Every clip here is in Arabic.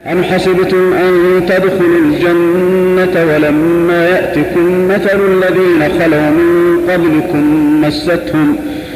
أم حسبتم أن تدخلوا الجنة ولما يأتكم مثل الذين خلوا من قبلكم مستهم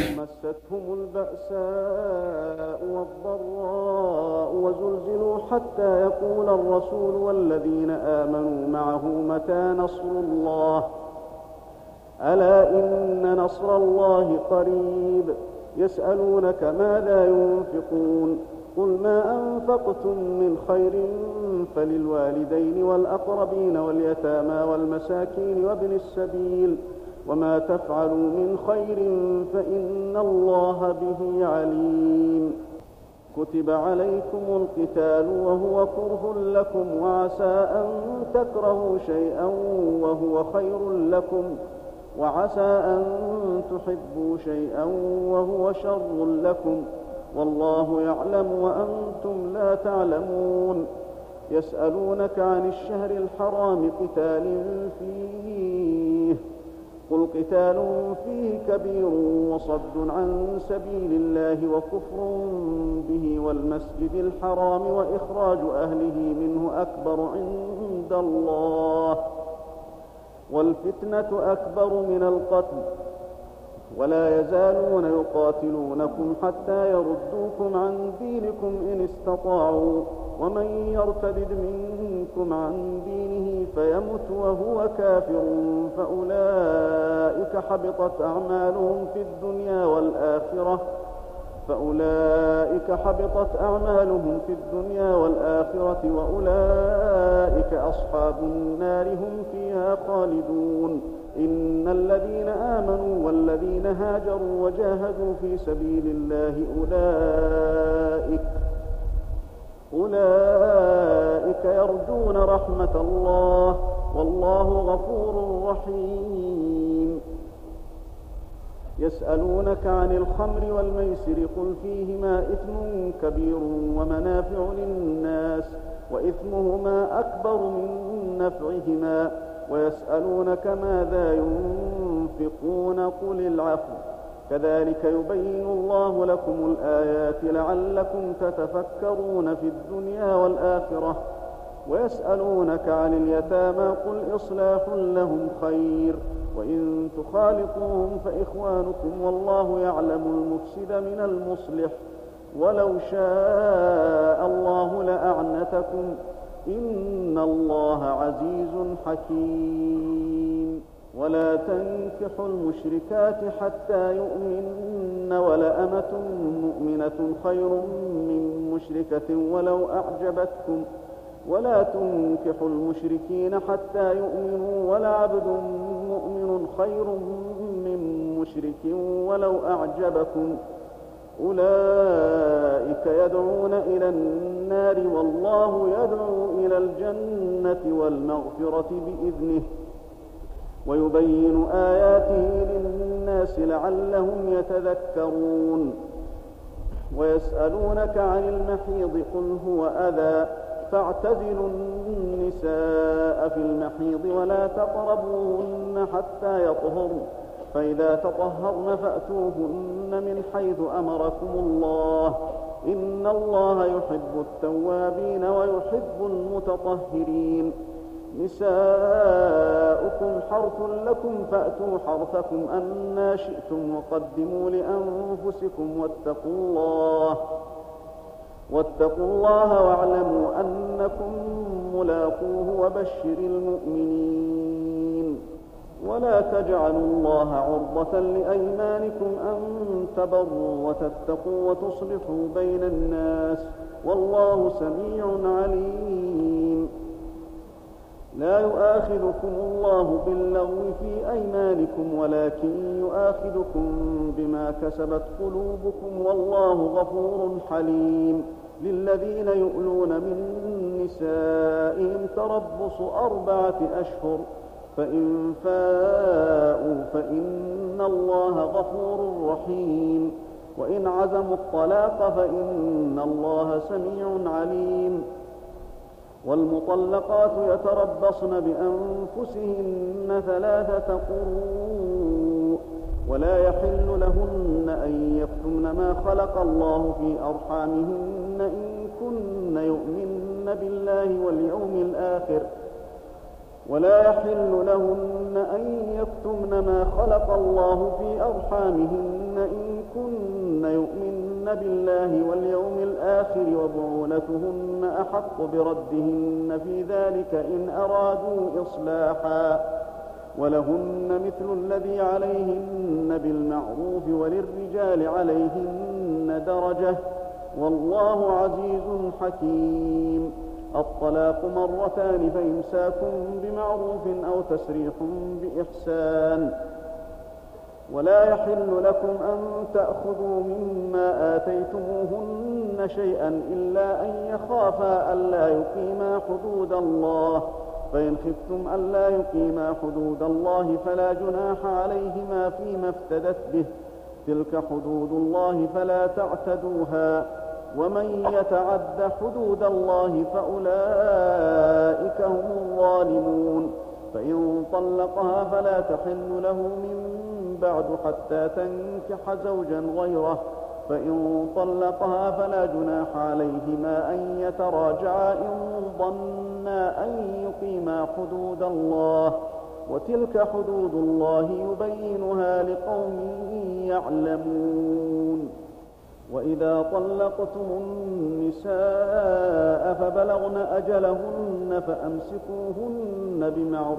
البأساء والضراء وزلزلوا حتى يقول الرسول والذين آمنوا معه متى نصر الله ألا إن نصر الله قريب يسألونك ماذا ينفقون قل ما أنفقتم من خير فللوالدين والأقربين واليتامى والمساكين وابن السبيل وما تفعلوا من خير فإن الله به عليم كتب عليكم القتال وهو كره لكم وعسى أن تكرهوا شيئا وهو خير لكم وعسى أن تحبوا شيئا وهو شر لكم والله يعلم وأنتم لا تعلمون يسألونك عن الشهر الحرام قتال فيه قل قتال فيه كبير وصد عن سبيل الله وكفر به والمسجد الحرام وإخراج أهله منه أكبر عند الله والفتنة أكبر من القتل ولا يزالون يقاتلونكم حتى يردوكم عن دينكم إن استطاعوا ومن يرتد منكم عن دينه فيمت وهو كافر فأولئك حبطت أعمالهم في الدنيا والآخرة وأولئك أصحاب النار هم فيها خالدون إن الذين آمنوا والذين هاجروا وجاهدوا في سبيل الله أولئك يرجون رحمة الله والله غفور رحيم يسألونك عن الخمر والميسر قل فيهما إثم كبير ومنافع للناس وإثمهما أكبر من نفعهما ويسألونك ماذا ينفقون قل العفو كذلك يبين الله لكم الآيات لعلكم تتفكرون في الدنيا والآخرة ويسألونك عن اليتامى قل إصلاح لهم خير وإن تخالطوهم فإخوانكم والله يعلم المفسد من المصلح ولو شاء الله لأعنتكم إن الله عزيز حكيم ولا تنكحوا المشركات حتى يؤمن ولأمة مؤمنة خير من مشركة ولو أعجبتكم ولا تنكحوا المشركين حتى يؤمنوا ولعبد مؤمن خير من مشرك ولو أعجبكم أولئك يدعون إلى النار والله يدعو إلى الجنة والمغفرة بإذنه ويبين آياته للناس لعلهم يتذكرون ويسألونك عن المحيض قل هو أذى فاعتزلوا النساء في المحيض ولا تقربوهن حتى يطهرن فإذا تطهرن فأتوهن من حيث أمركم الله إن الله يحب التوابين ويحب المتطهرين نساؤكم حرث لكم فأتوا حرثكم أنى شئتم وقدموا لأنفسكم واتقوا الله واعلموا أنكم ملاقوه وبشر المؤمنين ولا تجعلوا الله عرضة لأيمانكم أن تبروا وتتقوا وتصلحوا بين الناس والله سميع عليم لا يؤاخذكم الله باللغو في أيمانكم ولكن يؤاخذكم بما كسبت قلوبكم والله غفور حليم للذين يؤلون من نسائهم تربص 4 أشهر فإن فاءوا فإن الله غفور رحيم وإن عزموا الطلاق فإن الله سميع عليم والمطلقات يتربصن بأنفسهن 3 قروء ولا يحل لهن أن يكتمن ما خلق الله في أرحامهن إن كن يؤمن بالله واليوم الآخر ولا يحل لهن أن يكتمن ما خلق الله في أرحامهن إن كن يؤمن بالله واليوم الآخر وبعولتهن أحق بردهن في ذلك إن أرادوا إصلاحا ولهن مثل الذي عليهن بالمعروف وللرجال عليهن درجة والله عزيز حكيم. الطلاق مرتان فإمساك بمعروف أو تسريح بإحسان. ولا يحل لكم أن تأخذوا مما آتيتموهن شيئا إلا أن يخافا ألا يقيما حدود الله فإن خفتم ألا يقيما حدود الله فلا جناح عليهما فيما افتدت به تلك حدود الله فلا تعتدوها ومن يتعد حدود الله فأولئك هم الظالمون. فإن طلقها فلا تحل له من بعد حتى تنكح زوجا غيره فإن طلقها فلا جناح عليهما أن يتراجعا إن ظنا أن يقيما حدود الله وتلك حدود الله يبينها لقوم يعلمون. وإذا طلقتم النساء فبلغن أجلهن فأمسكوهن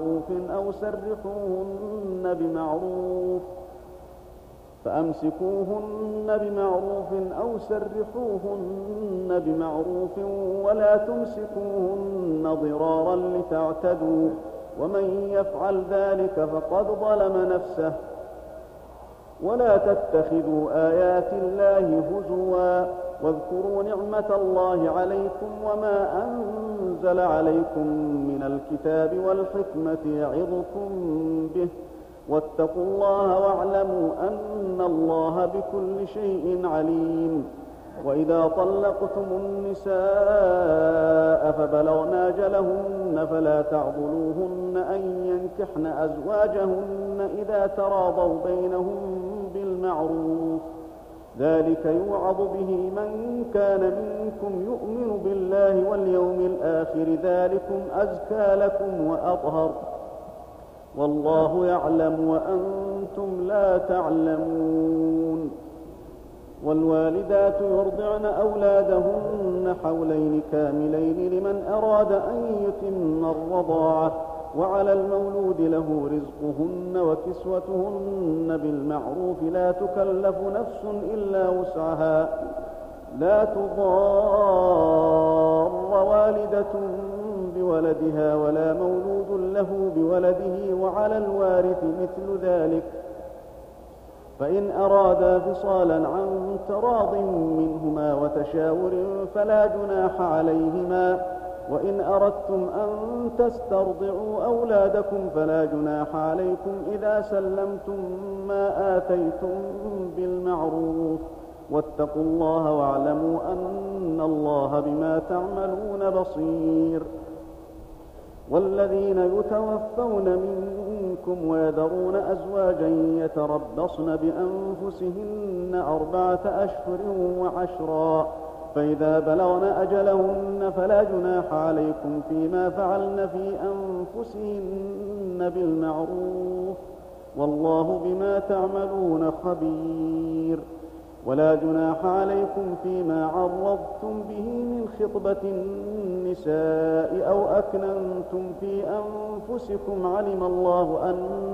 بمعروف أو سرحوهن بمعروف ولا تمسكوهن ضرارا لتعتدوا ومن يفعل ذلك فقد ظلم نفسه. ولا تتخذوا آيات الله هزوا واذكروا نعمة الله عليكم وما أنزل عليكم من الكتاب والحكمة يعظكم به واتقوا الله واعلموا أن الله بكل شيء عليم. وإذا طلقتم النساء فبلغن أجلهن فلا تعضلوهن أن ينكحن أزواجهن إذا تراضوا بينهم بالمعروف ذلك يوعظ به من كان منكم يؤمن بالله واليوم الآخر ذلكم أزكى لكم وأطهر والله يعلم وأنتم لا تعلمون. والوالدات يرضعن أولادهن حولين كاملين لمن أراد أن يتم الرضاعة وعلى المولود له رزقهن وكسوتهن بالمعروف لا تكلف نفس إلا وسعها لا تضار والدة بولدها ولا مولود له بولده وعلى الوارث مثل ذلك فإن أرادا فصالا عن تراض منهما وتشاور فلا جناح عليهما وإن أردتم أن تسترضعوا أولادكم فلا جناح عليكم إذا سلمتم ما آتيتم بالمعروف واتقوا الله واعلموا أن الله بما تعملون بصير. والذين يتوفون منكم ويذرون أزواجا يتربصن بأنفسهن 4 أشهر وعشرا فإذا بلغن أجلهن فلا جناح عليكم فيما فعلن في أنفسهن بالمعروف والله بما تعملون خبير. ولا جناح عليكم فيما عرضتم به من خطبة النساء أو أكننتم في أنفسكم علم الله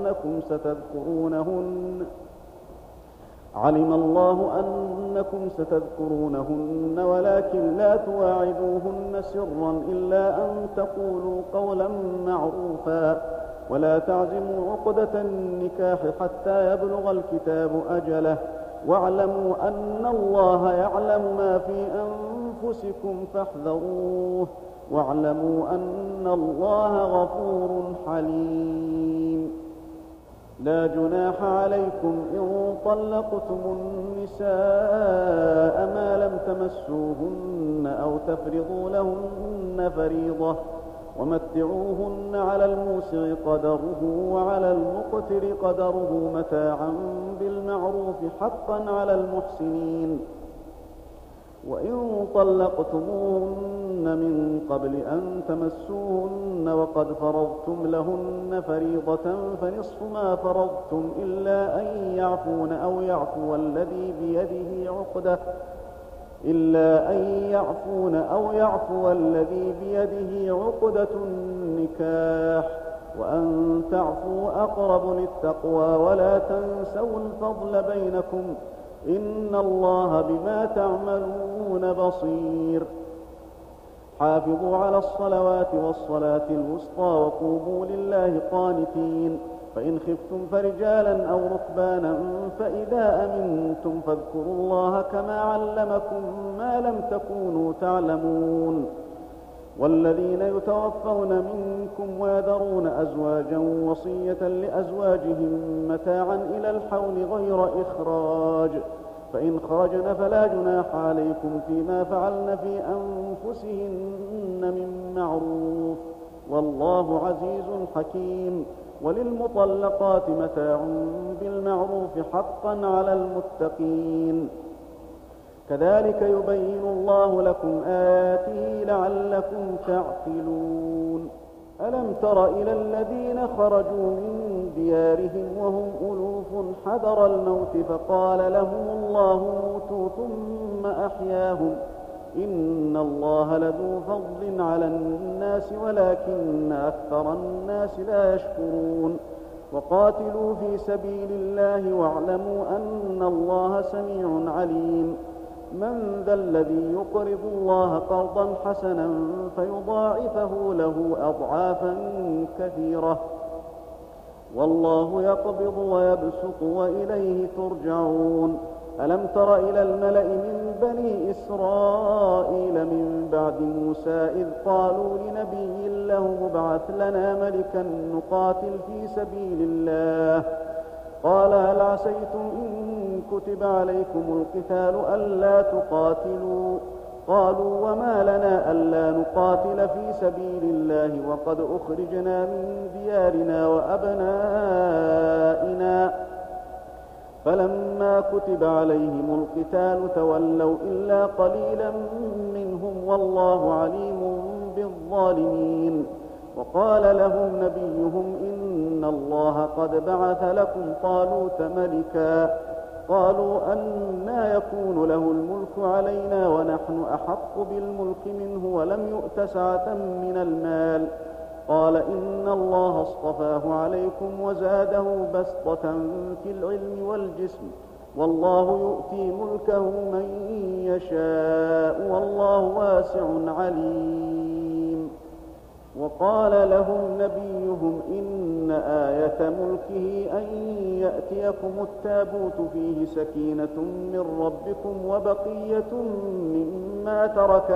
أنكم ستذكرونهن ولكن لا تواعدوهن سرا إلا أن تقولوا قولا معروفا ولا تعزموا عقدة النكاح حتى يبلغ الكتاب أجله واعلموا أن الله يعلم ما في أنفسكم فاحذروه واعلموا أن الله غفور حليم. لا جناح عليكم إن طلقتم النساء ما لم تمسوهن أو تفرضوا لهن فريضة ومتعوهن على الموسع قدره وعلى المقتر قدره متاعا بالمعروف حقا على المحسنين. وإن طلقتموهن من قبل أن تمسوهن وقد فرضتم لهن فريضة فنصف ما فرضتم إلا أن يعفون أو يعفو الذي بيده عقدة النكاح وأن تعفوا أقرب للتقوى ولا تنسوا الفضل بينكم إن الله بما تعملون بصير. حافظوا على الصلوات والصلاة الوسطى وقوموا لله قانتين. فإن خفتم فرجالا أو ركبانا فإذا أمنتم فاذكروا الله كما علمكم ما لم تكونوا تعلمون. والذين يتوفون منكم ويذرون أزواجا وصية لأزواجهم متاعا إلى الحول غير إخراج فإن خرجن فلا جناح عليكم فيما فعلن في أنفسهن من معروف والله عزيز حكيم. وللمطلقات متاع بالمعروف حقا على المتقين. كذلك يبين الله لكم آياته لعلكم تعقلون. ألم تر إلى الذين خرجوا من ديارهم وهم ألوف حذر الموت فقال لهم الله موتوا ثم أحياهم إن الله لذو فضل على الناس ولكن أكثر الناس لا يشكرون. وقاتلوا في سبيل الله واعلموا أن الله سميع عليم. من ذا الذي يقرض الله قرضا حسنا فيضاعفه له أضعافا كثيرة والله يقبض ويبسط وإليه ترجعون. ألم تر إلى الملأ من بني إسرائيل من بعد موسى إذ قالوا لنبي له ابعث لنا ملكا نقاتل في سبيل الله قال هل عسيتم إن كتب عليكم القتال ألا تقاتلوا قالوا وما لنا ألا نقاتل في سبيل الله وقد أخرجنا من ديارنا وأبنائنا فلما كتب عليهم القتال تولوا إلا قليلا منهم والله عليم بالظالمين. وقال لهم نبيهم إن الله قد بعث لكم طالوت ملكا قالوا أنى يكون له الملك علينا ونحن أحق بالملك منه ولم يؤت سعة من المال قال إن الله اصطفاه عليكم وزاده بسطة في العلم والجسم والله يؤتي ملكه من يشاء والله واسع عليم. وقال لهم نبيهم إن آية ملكه أن يأتيكم التابوت فيه سكينة من ربكم وبقية مما ترك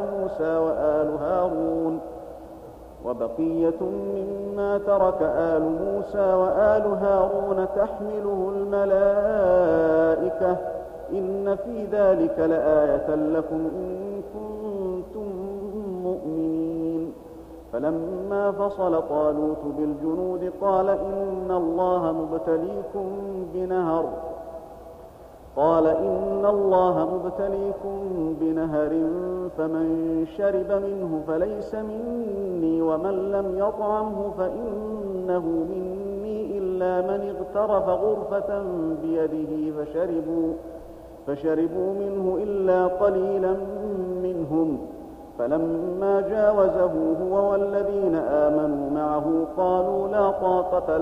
آل موسى وآل هارون تحمله الملائكة إن في ذلك لآية لكم إن كنتم مؤمنين. فلما فصل طالوت بالجنود قال إن الله مبتليكم بنهر فمن شرب منه فليس مني ومن لم يطعمه فإنه مني إلا من اغترف غرفة بيده فشربوا منه إلا قليلا منهم. فلما جاوزه هو والذين آمنوا معه قالوا لا طاقة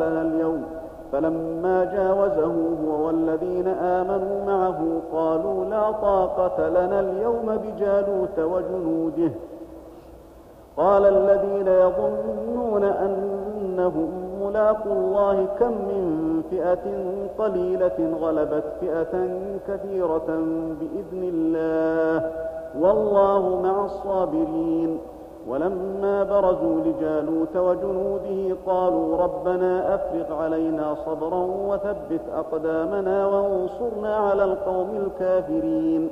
لنا اليوم بجالوت وجنوده. قال الذين يظنون أنهم ملاقو الله كم من فئة قليلة غلبت فئة كثيرة بإذن الله والله مع الصابرين. ولما برزوا لجالوت وجنوده قالوا ربنا أفرغ علينا صبرا وثبت أقدامنا وانصرنا على القوم الكافرين.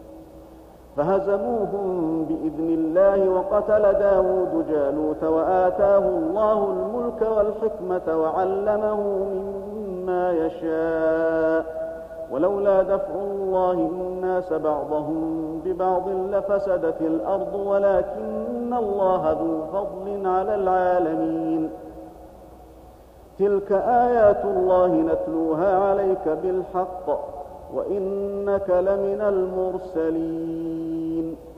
فهزموهم بإذن الله وقتل داود جالوت وآتاه الله الملك والحكمة وعلمه مما يشاء ولولا دفع الله الناس بعضهم ببعض لفسدت الأرض ولكن الله ذو فضل على العالمين. تلك آيات الله نتلوها عليك بالحق وإنك لمن المرسلين.